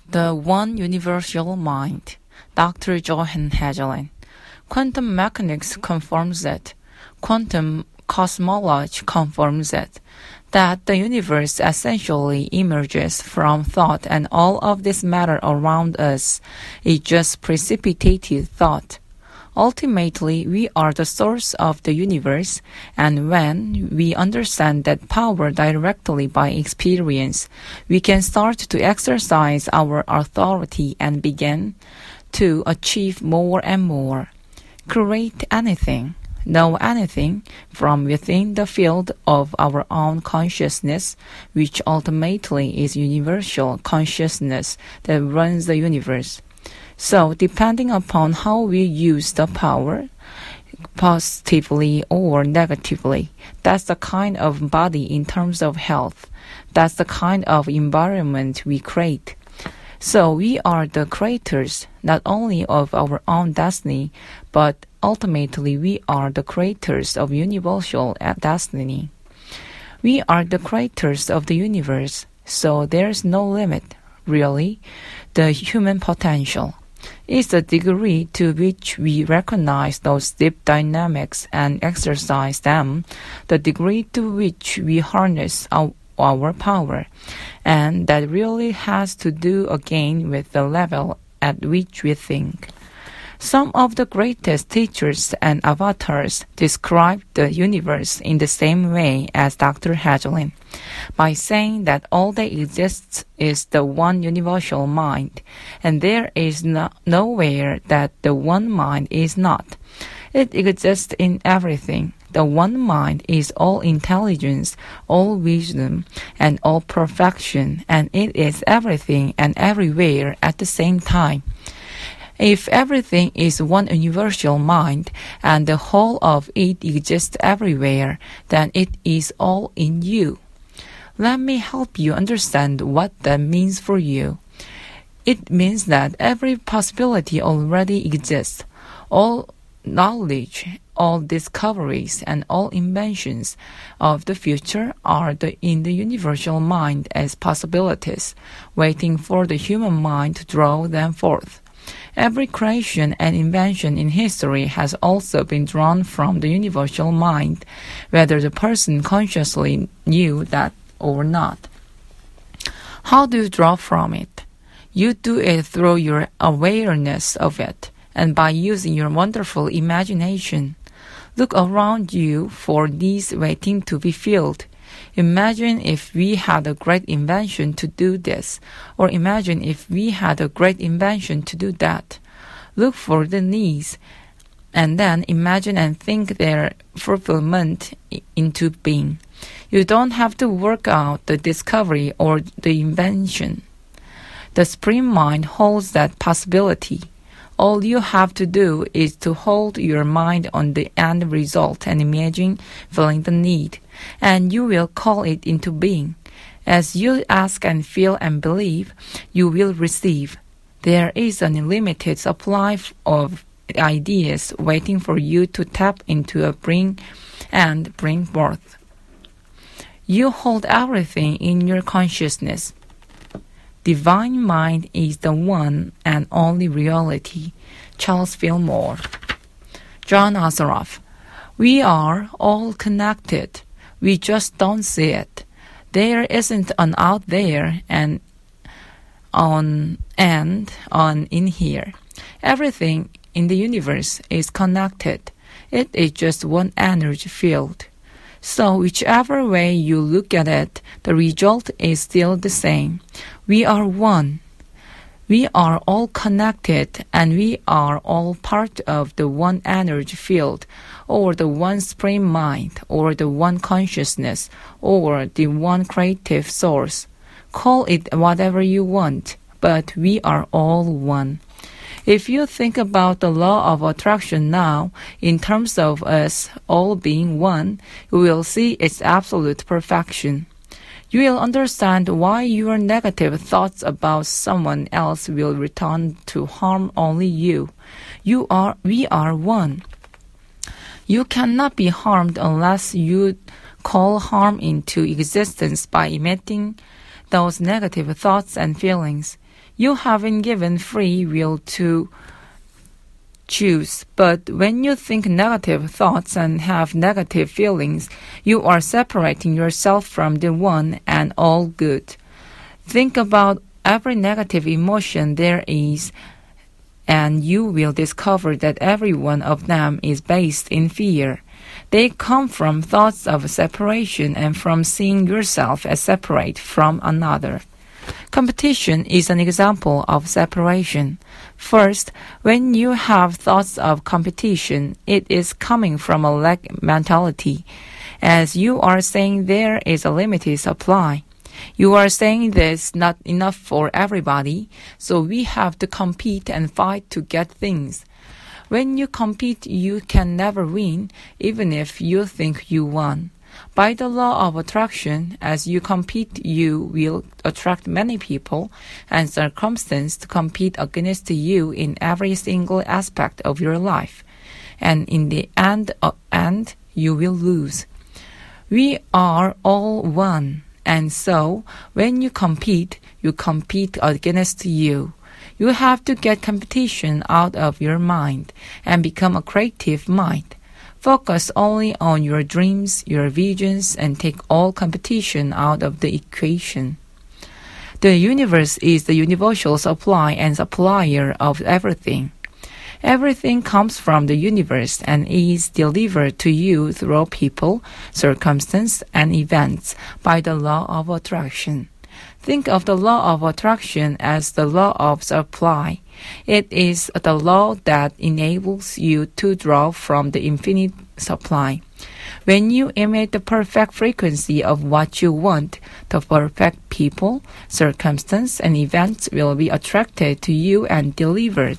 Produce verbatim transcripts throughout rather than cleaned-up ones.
The One Universal Mind, Doctor Johann Hagelin. Quantum mechanics confirms it. Quantum cosmology confirms it. That the universe essentially emerges from thought, and all of this matter around us is just precipitated thought. Ultimately, we are the source of the universe, and when we understand that power directly by experience, we can start to exercise our authority and begin to achieve more and more. Create anything, know anything from within the field of our own consciousness, which ultimately is universal consciousness that runs the universe. So, depending upon how we use the power, positively or negatively, that's the kind of body in terms of health. That's the kind of environment we create. So, we are the creators not only of our own destiny, but ultimately we are the creators of universal destiny. We are the creators of the universe, so there's no limit, really. The human potential is the degree to which we recognize those deep dynamics and exercise them, the degree to which we harness our, our power, and that really has to do again with the level at which we think. Some of the greatest teachers and avatars describe the universe in the same way as Doctor Hagelin, by saying that all that exists is the one universal mind, and there is no, nowhere that the one mind is not. It exists in everything. The one mind is all intelligence, all wisdom, and all perfection, and it is everything and everywhere at the same time. If everything is one universal mind, and the whole of it exists everywhere, then it is all in you. Let me help you understand what that means for you. It means that every possibility already exists. All knowledge, all discoveries, and all inventions of the future are the, in the universal mind as possibilities, waiting for the human mind to draw them forth. Every creation and invention in history has also been drawn from the universal mind, whether the person consciously knew that or not. How do you draw from it? You do it through your awareness of it, and by using your wonderful imagination. Look around you for these waiting to be filled. Imagine if we had a great invention to do this, or imagine if we had a great invention to do that. Look for the needs, and then imagine and think their fulfillment into being. You don't have to work out the discovery or the invention. The supreme mind holds that possibility. All you have to do is to hold your mind on the end result and imagine filling the need, and you will call it into being. As you ask and feel and believe, you will receive. There is an unlimited supply of ideas waiting for you to tap into a bring and bring forth. You hold everything in your consciousness. Divine mind is the one and only reality. Charles Fillmore. John Assaraf. We are all connected. We just don't see it. There isn't an out there and on and on in here. Everything in the universe is connected. It is just one energy field. So whichever way you look at it, the result is still the same. We are one. We are all connected, and we are all part of the one energy field, or the one supreme mind, or the one consciousness, or the one creative source. Call it whatever you want, but we are all one. If you think about the law of attraction now, in terms of us all being one, you will see its absolute perfection. You will understand why your negative thoughts about someone else will return to harm only you. You are, we are one. You cannot be harmed unless you call harm into existence by emitting those negative thoughts and feelings. You have been given free will to choose, but when you think negative thoughts and have negative feelings, you are separating yourself from the one and all good. Think about every negative emotion there is, and you will discover that every one of them is based in fear. They come from thoughts of separation and from seeing yourself as separate from another. Competition is an example of separation. First, when you have thoughts of competition, it is coming from a lack mentality, as you are saying there is a limited supply. You are saying there's not enough for everybody, so we have to compete and fight to get things. When you compete, you can never win, even if you think you won. By the law of attraction, as you compete, you will attract many people and circumstances to compete against you in every single aspect of your life. And in the end, uh, end you will lose. We are all one. And so, when you compete, you compete against you. You have to get competition out of your mind and become a creative mind. Focus only on your dreams, your visions, and take all competition out of the equation. The universe is the universal supply and supplier of everything. Everything comes from the universe and is delivered to you through people, circumstances, and events by the law of attraction. Think of the law of attraction as the law of supply. It is the law that enables you to draw from the infinite supply. When you emit the perfect frequency of what you want, the perfect people, circumstances, and events will be attracted to you and delivered.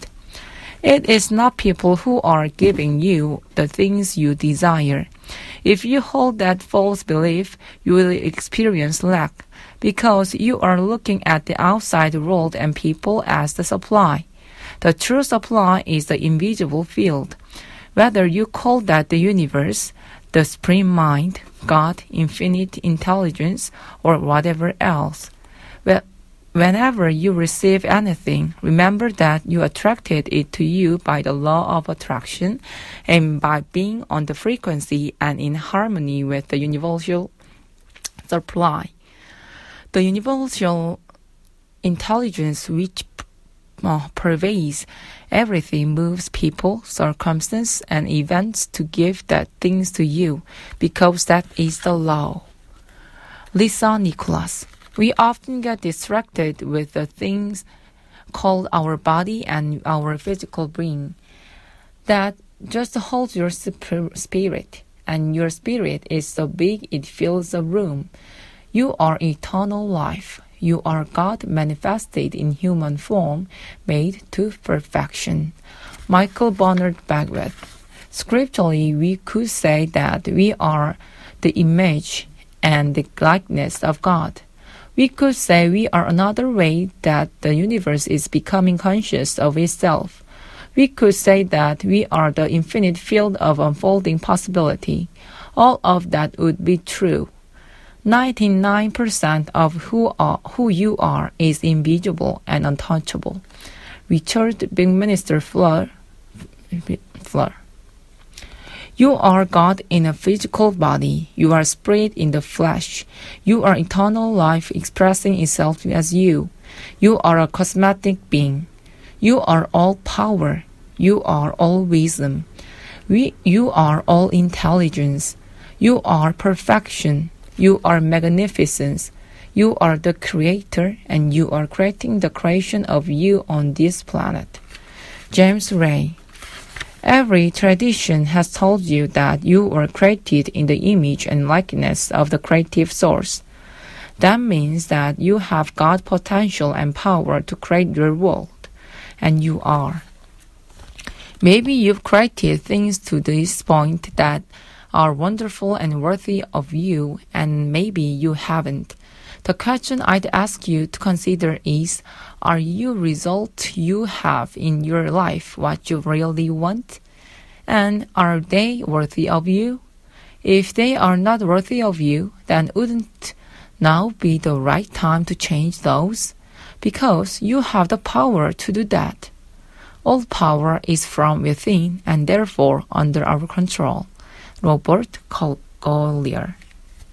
It is not people who are giving you the things you desire. If you hold that false belief, you will experience lack, because you are looking at the outside world and people as the supply. The true supply is the invisible field. Whether you call that the universe, the supreme mind, God, infinite intelligence, or whatever else. Well, whenever you receive anything, remember that you attracted it to you by the law of attraction and by being on the frequency and in harmony with the universal supply. The universal intelligence which uh, pervades everything moves people, circumstances, and events to give that things to you, because that is the law. Lisa Nicholas. We often get distracted with the things called our body and our physical being. That just holds your spirit, and your spirit is so big it fills the room. You are eternal life. You are God manifested in human form, made to perfection. Michael Bernard Beckwith. Scripturally, we could say that we are the image and the likeness of God. We could say we are another way that the universe is becoming conscious of itself. We could say that we are the infinite field of unfolding possibility. All of that would be true. ninety-nine percent of who, are, who you are is invisible and untouchable. Richard Buckminster Fuller. Fuller. You are God in a physical body. You are spirit in the flesh. You are eternal life expressing itself as you. You are a cosmetic being. You are all power. You are all wisdom. We, you are all intelligence. You are perfection. You are magnificence. You are the creator, and you are creating the creation of you on this planet. James Ray. Every tradition has told you that you were created in the image and likeness of the creative source. That means that you have God's potential and power to create your world, and you are. Maybe you've created things to this point that are wonderful and worthy of you, and maybe you haven't. The question I'd ask you to consider is, are you result you have in your life what you really want? And are they worthy of you? If they are not worthy of you, then wouldn't now be the right time to change those? because you have the power to do that. All power is from within and therefore under our control. Robert Collier.